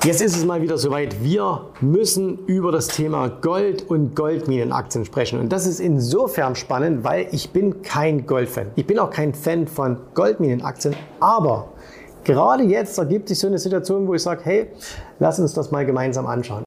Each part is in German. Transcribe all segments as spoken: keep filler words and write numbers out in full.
Jetzt ist es mal wieder soweit. Wir müssen über das Thema Gold und Goldminenaktien sprechen. Und das ist insofern spannend, weil ich bin kein Goldfan. Ich bin auch kein Fan von Goldminenaktien. Aber gerade jetzt ergibt sich so eine Situation, wo ich sage, hey, lass uns das mal gemeinsam anschauen.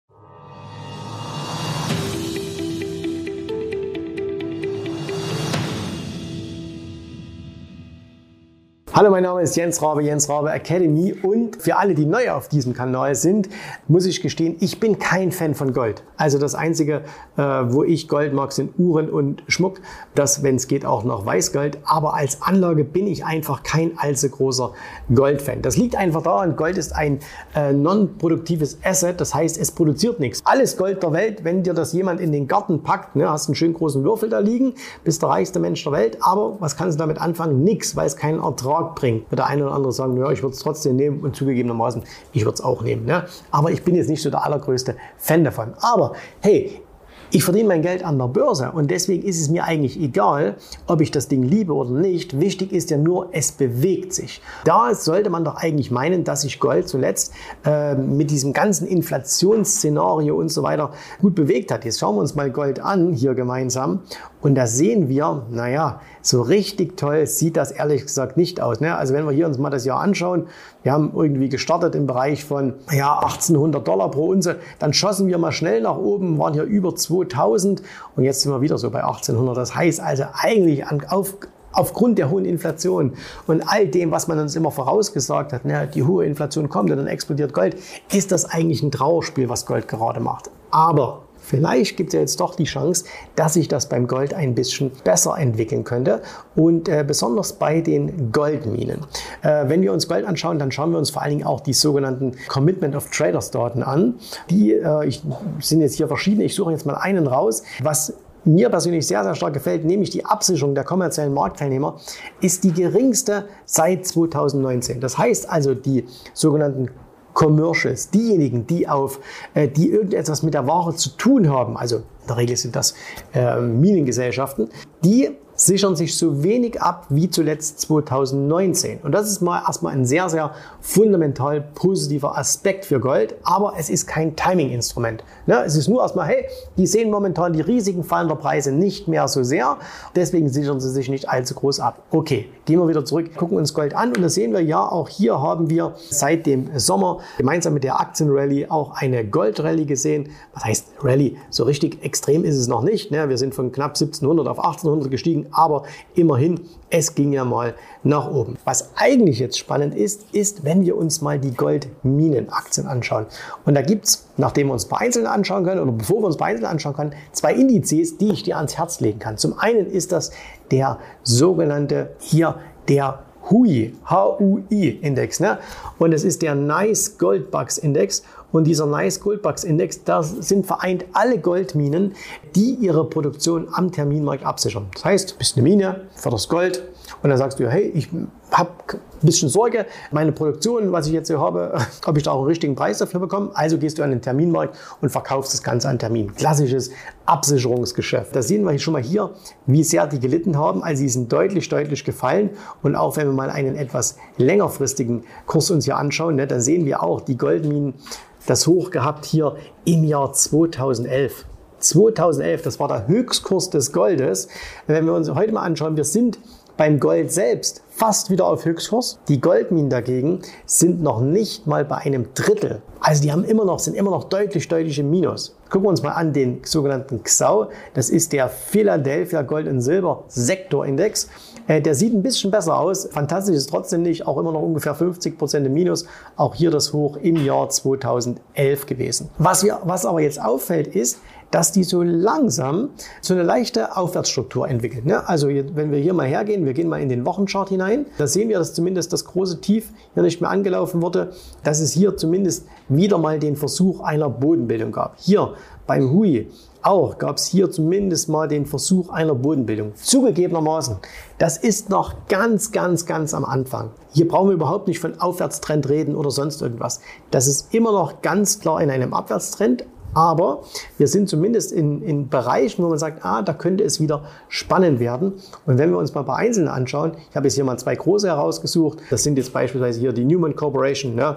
Hallo, mein Name ist Jens Rabe, Jens Rabe Academy, und für alle, die neu auf diesem Kanal sind, muss ich gestehen, ich bin kein Fan von Gold. Also das Einzige, äh, wo ich Gold mag, sind Uhren und Schmuck. Das, wenn es geht, auch noch Weißgold. Aber als Anlage bin ich einfach kein allzu großer Goldfan. Das liegt einfach daran, Gold ist ein äh, non-produktives Asset. Das heißt, es produziert nichts. Alles Gold der Welt, wenn dir das jemand in den Garten packt, ne, hast einen schönen großen Würfel da liegen, bist der reichste Mensch der Welt. Aber was kannst du damit anfangen? Nix, weil es keinen Ertrag bringt. Wird der eine oder andere sagen, ja, ich würde es trotzdem nehmen, und zugegebenermaßen, ich würde es auch nehmen. Ne? Aber ich bin jetzt nicht so der allergrößte Fan davon. Aber hey, ich verdiene mein Geld an der Börse, und deswegen ist es mir eigentlich egal, ob ich das Ding liebe oder nicht. Wichtig ist ja nur, es bewegt sich. Da sollte man doch eigentlich meinen, dass sich Gold zuletzt äh, mit diesem ganzen Inflationsszenario und so weiter gut bewegt hat. Jetzt schauen wir uns mal Gold an, hier gemeinsam. Und da sehen wir, naja, so richtig toll sieht das ehrlich gesagt nicht aus. Ne? Also wenn wir hier uns mal das Jahr anschauen, wir haben irgendwie gestartet im Bereich von ja, achtzehnhundert Dollar pro Unze, dann schossen wir mal schnell nach oben, waren hier über zweitausend, und jetzt sind wir wieder so bei achtzehnhundert. Das heißt also eigentlich an, auf, aufgrund der hohen Inflation und all dem, was man uns immer vorausgesagt hat, ne, die hohe Inflation kommt und dann explodiert Gold, ist das eigentlich ein Trauerspiel, was Gold gerade macht. Aber vielleicht gibt es ja jetzt doch die Chance, dass sich das beim Gold ein bisschen besser entwickeln könnte, und äh, besonders bei den Goldminen. Äh, wenn wir uns Gold anschauen, dann schauen wir uns vor allen Dingen auch die sogenannten Commitment of Traders Daten an. Die äh, ich, sind jetzt hier verschiedene. Ich suche jetzt mal einen raus. Was mir persönlich sehr, sehr stark gefällt, nämlich die Absicherung der kommerziellen Marktteilnehmer, ist die geringste seit zweitausendneunzehn. Das heißt also, die sogenannten Commercials, diejenigen, die auf, äh, die irgendetwas mit der Ware zu tun haben, also in der Regel sind das äh, Minengesellschaften, die sichern sich so wenig ab wie zuletzt zweitausendneunzehn. Und das ist mal erstmal ein sehr, sehr fundamental positiver Aspekt für Gold, aber es ist kein Timing-Instrument. Ne? Es ist nur erstmal, hey, die sehen momentan die Risiken fallender Preise nicht mehr so sehr, deswegen sichern sie sich nicht allzu groß ab. Okay, gehen wir wieder zurück, gucken uns Gold an, und da sehen wir ja, auch hier haben wir seit dem Sommer gemeinsam mit der Aktienrallye auch eine Goldrallye gesehen. Was heißt Rallye? So richtig extrem ist es noch nicht. Ne? Wir sind von knapp siebzehnhundert auf achtzehnhundert gestiegen, aber immerhin, es ging ja mal nach oben. Was eigentlich jetzt spannend ist, ist, wenn wir uns mal die Goldminenaktien anschauen. Und da gibt es, nachdem wir uns bei Einzelnen anschauen können, oder bevor wir uns bei Einzelnen anschauen können, zwei Indizes, die ich dir ans Herz legen kann. Zum einen ist das der sogenannte hier, der H U I, H U I-Index. Ne? Und es ist der Nice Gold Bucks Index. Und dieser Nice Gold Bucks Index, da sind vereint alle Goldminen, die ihre Produktion am Terminmarkt absichern. Das heißt, du bist eine Mine, förderst Gold, und dann sagst du, hey, ich habe ein bisschen Sorge, meine Produktion, was ich jetzt hier habe, ob ich da auch einen richtigen Preis dafür bekomme. Also gehst du an den Terminmarkt und verkaufst das Ganze an Termin. Klassisches Absicherungsgeschäft. Da sehen wir schon mal hier, wie sehr die gelitten haben. Also sie sind deutlich, deutlich gefallen. Und auch wenn wir mal einen etwas längerfristigen Kurs uns hier anschauen, ne, dann sehen wir auch die Goldminen, das Hoch gehabt hier im Jahr zweitausendelf. zweitausendelf, das war der Höchstkurs des Goldes. Wenn wir uns heute mal anschauen, wir sind beim Gold selbst fast wieder auf Höchstkurs. Die Goldminen dagegen sind noch nicht mal bei einem Drittel. Also die haben immer noch, sind immer noch deutlich, deutlich im Minus. Gucken wir uns mal an den sogenannten X A U. Das ist der Philadelphia Gold und Silber Sektorindex. Äh, der sieht ein bisschen besser aus. Fantastisch ist trotzdem nicht. Auch immer noch ungefähr fünfzig Prozent im Minus. Auch hier das Hoch im Jahr zweitausendelf gewesen. Was, wir, was aber jetzt auffällt, ist, dass die so langsam so eine leichte Aufwärtsstruktur entwickeln. Ne? Also wenn wir hier mal hergehen, wir gehen mal in den Wochenchart hinein, da sehen wir, dass zumindest das große Tief hier nicht mehr angelaufen wurde, dass es hier zumindest wieder mal den Versuch einer Bodenbildung gab. Hier beim H U I auch gab es hier zumindest mal den Versuch einer Bodenbildung. Zugegebenermaßen, das ist noch ganz, ganz, ganz am Anfang. Hier brauchen wir überhaupt nicht von Aufwärtstrend reden oder sonst irgendwas. Das ist immer noch ganz klar in einem Abwärtstrend. Aber wir sind zumindest in, in Bereichen, wo man sagt, ah, da könnte es wieder spannend werden. Und wenn wir uns mal ein paar Einzelne anschauen, ich habe jetzt hier mal zwei große herausgesucht. Das sind jetzt beispielsweise hier die Newmont Corporation. Ne?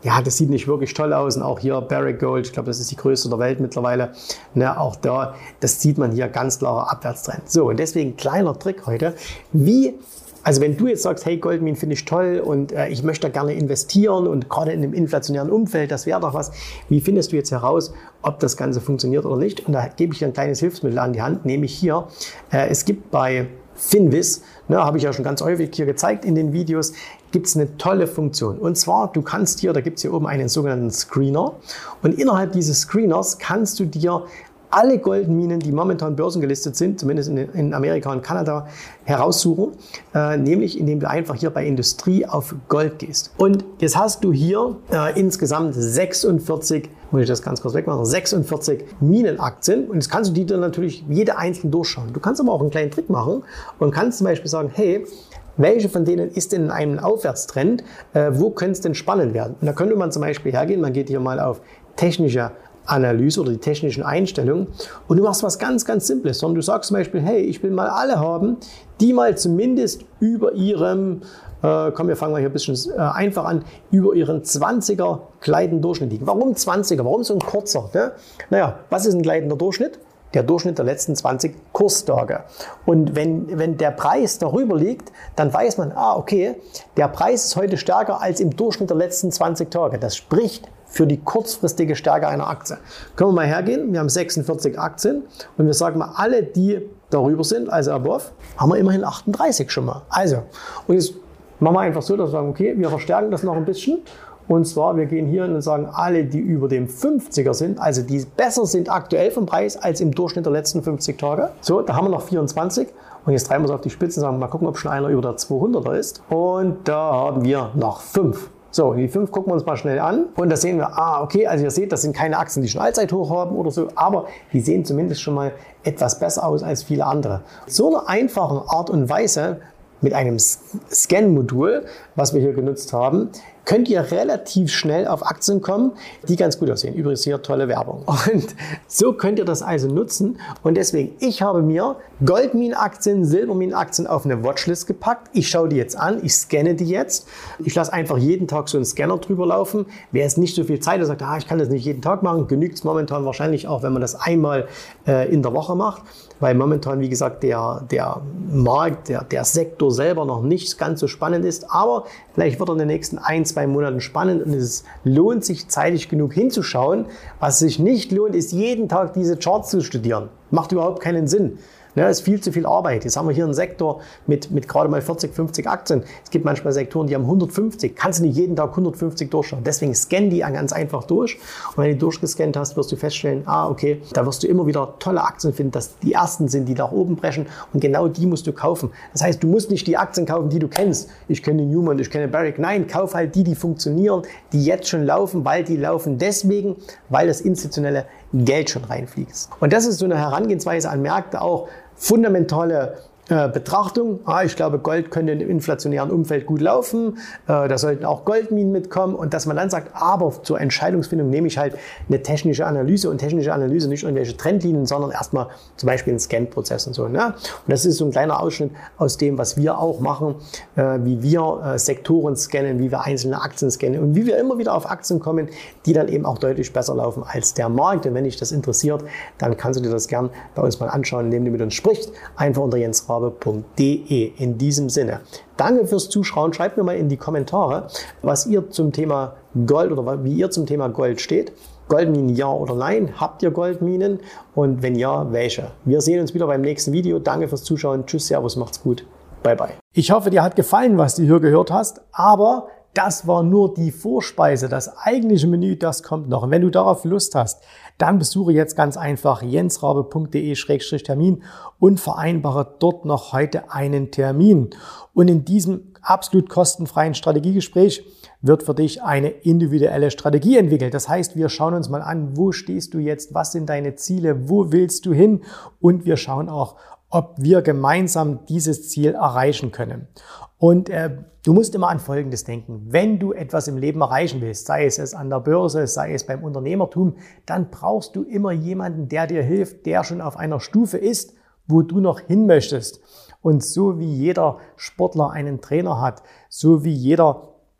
ja, das sieht nicht wirklich toll aus. Und auch hier Barrick Gold, ich glaube, das ist die größte der Welt mittlerweile. Ne, auch da, das sieht man hier ganz klarer Abwärtstrend. So, und deswegen kleiner Trick heute. Wie, also wenn du jetzt sagst, hey, Goldminen finde ich toll und äh, ich möchte da gerne investieren und gerade in einem inflationären Umfeld, das wäre doch was. Wie findest du jetzt heraus, ob das Ganze funktioniert oder nicht? Und da gebe ich dir ein kleines Hilfsmittel an die Hand, nämlich hier, äh, es gibt bei Finviz, ne, habe ich ja schon ganz häufig hier gezeigt in den Videos, gibt es eine tolle Funktion. Und zwar, du kannst hier, da gibt es hier oben einen sogenannten Screener und innerhalb dieses Screeners kannst du dir alle Goldminen, die momentan börsengelistet sind, zumindest in, in Amerika und Kanada, heraussuchen, äh, nämlich indem du einfach hier bei Industrie auf Gold gehst. Und jetzt hast du hier äh, insgesamt sechsundvierzig, muss ich das ganz kurz wegmachen, sechsundvierzig Minenaktien und jetzt kannst du die dann natürlich jede einzeln durchschauen. Du kannst aber auch einen kleinen Trick machen und kannst zum Beispiel sagen, hey, welche von denen ist denn in einem Aufwärtstrend, äh, wo könnte es denn spannend werden? Und da könnte man zum Beispiel hergehen, man geht hier mal auf technische Analyse oder die technischen Einstellungen und du machst was ganz, ganz Simples, sondern du sagst zum Beispiel, hey, ich will mal alle haben, die mal zumindest über ihrem, äh, komm, wir fangen mal hier ein bisschen äh, einfach an, über ihren zwanziger gleitenden Durchschnitt liegen. Warum zwanziger? Warum so ein kurzer? Ne? Naja, was ist ein gleitender Durchschnitt? Der Durchschnitt der letzten zwanzig Kurstage. Und wenn, wenn der Preis darüber liegt, dann weiß man, ah, okay, der Preis ist heute stärker als im Durchschnitt der letzten zwanzig Tage. Das spricht für die kurzfristige Stärke einer Aktie. Können wir mal hergehen, wir haben sechsundvierzig Aktien und wir sagen mal, alle, die darüber sind, also above, haben wir immerhin achtunddreißig schon mal. Also, und jetzt machen wir einfach so, dass wir sagen, okay, wir verstärken das noch ein bisschen. Und zwar, wir gehen hier hin und sagen, alle, die über dem fünfziger sind, also die besser sind aktuell vom Preis als im Durchschnitt der letzten fünfzig Tage. So, da haben wir noch vierundzwanzig. Und jetzt treiben wir es auf die Spitze und sagen, mal gucken, ob schon einer über der zweihunderter ist. Und da haben wir noch fünf. So, die fünf gucken wir uns mal schnell an und da sehen wir, ah, okay, also ihr seht, das sind keine Aktien, die schon Allzeithoch haben oder so, aber die sehen zumindest schon mal etwas besser aus als viele andere. So eine einfache Art und Weise mit einem Scan-Modul, was wir hier genutzt haben, könnt ihr relativ schnell auf Aktien kommen, die ganz gut aussehen. Übrigens hier tolle Werbung. Und so könnt ihr das also nutzen. Und deswegen, ich habe mir Goldminenaktien, Silberminenaktien auf eine Watchlist gepackt. Ich schaue die jetzt an, ich scanne die jetzt. Ich lasse einfach jeden Tag so einen Scanner drüber laufen. Wer jetzt nicht so viel Zeit hat, sagt, ah, ich kann das nicht jeden Tag machen, genügt es momentan wahrscheinlich auch, wenn man das einmal äh, in der Woche macht. Weil momentan, wie gesagt, der, der Markt, der, der Sektor selber noch nicht ganz so spannend ist. Aber vielleicht wird er in den nächsten ein, zwei Monaten spannend und es lohnt sich zeitig genug hinzuschauen. Was sich nicht lohnt, ist jeden Tag diese Charts zu studieren. Macht überhaupt keinen Sinn. Ja, ist viel zu viel Arbeit. Jetzt haben wir hier einen Sektor mit, mit gerade mal vierzig, fünfzig Aktien. Es gibt manchmal Sektoren, die haben hundertfünfzig. Kannst du nicht jeden Tag hundertfünfzig durchschauen. Deswegen scan die ganz einfach durch. Und wenn du durchgescannt hast, wirst du feststellen, ah, okay, da wirst du immer wieder tolle Aktien finden, dass die ersten sind, die nach oben brechen. Und genau die musst du kaufen. Das heißt, du musst nicht die Aktien kaufen, die du kennst. Ich kenne Newmont, ich kenne Barrick. Nein, kauf halt die, die funktionieren, die jetzt schon laufen, weil die laufen deswegen, weil das institutionelle Geld schon reinfliegt. Und das ist so eine Herangehensweise an Märkte auch, fundamentale äh, Betrachtung. Ah, ich glaube, Gold könnte im inflationären Umfeld gut laufen. Äh, da sollten auch Goldminen mitkommen. Und dass man dann sagt, aber zur Entscheidungsfindung nehme ich halt eine technische Analyse und technische Analyse nicht irgendwelche Trendlinien, sondern erstmal zum Beispiel einen Scan-Prozess und so. Ne? Und das ist so ein kleiner Ausschnitt aus dem, was wir auch machen, äh, wie wir äh, Sektoren scannen, wie wir einzelne Aktien scannen und wie wir immer wieder auf Aktien kommen, die dann eben auch deutlich besser laufen als der Markt. Und wenn dich das interessiert, dann kannst du dir das gern bei uns mal anschauen, indem du mit uns sprichst. Einfach unter jens rabe punkt de. In diesem Sinne, danke fürs Zuschauen. Schreibt mir mal in die Kommentare, was ihr zum Thema Gold oder wie ihr zum Thema Gold steht. Goldminen ja oder nein? Habt ihr Goldminen? Und wenn ja, welche? Wir sehen uns wieder beim nächsten Video. Danke fürs Zuschauen. Tschüss, Servus, macht's gut. Bye, bye. Ich hoffe, dir hat gefallen, was du hier gehört hast, aber das war nur die Vorspeise. Das eigentliche Menü, das kommt noch. Und wenn du darauf Lust hast, dann besuche jetzt ganz einfach jens rabe punkt de Schrägstrich Termin und vereinbare dort noch heute einen Termin. Und in diesem absolut kostenfreien Strategiegespräch wird für dich eine individuelle Strategie entwickelt. Das heißt, wir schauen uns mal an, wo stehst du jetzt, was sind deine Ziele, wo willst du hin? Und wir schauen auch, ob wir gemeinsam dieses Ziel erreichen können. Und äh, du musst immer an Folgendes denken. Wenn du etwas im Leben erreichen willst, sei es an der Börse, sei es beim Unternehmertum, dann brauchst du immer jemanden, der dir hilft, der schon auf einer Stufe ist, wo du noch hin möchtest. Und so wie jeder Sportler einen Trainer hat, so wie jeder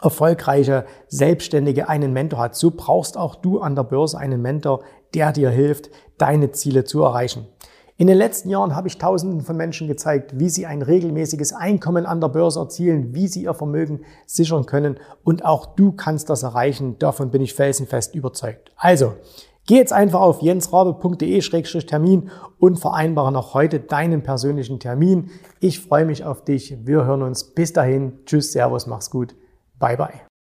erfolgreiche Selbstständige einen Mentor hat, so brauchst auch du an der Börse einen Mentor, der dir hilft, deine Ziele zu erreichen. In den letzten Jahren habe ich Tausenden von Menschen gezeigt, wie sie ein regelmäßiges Einkommen an der Börse erzielen, wie sie ihr Vermögen sichern können, und auch du kannst das erreichen. Davon bin ich felsenfest überzeugt. Also, geh jetzt einfach auf jensrabe punkt de Schrägstrich Termin und vereinbare noch heute deinen persönlichen Termin. Ich freue mich auf dich. Wir hören uns. Bis dahin. Tschüss, Servus, mach's gut. Bye, bye.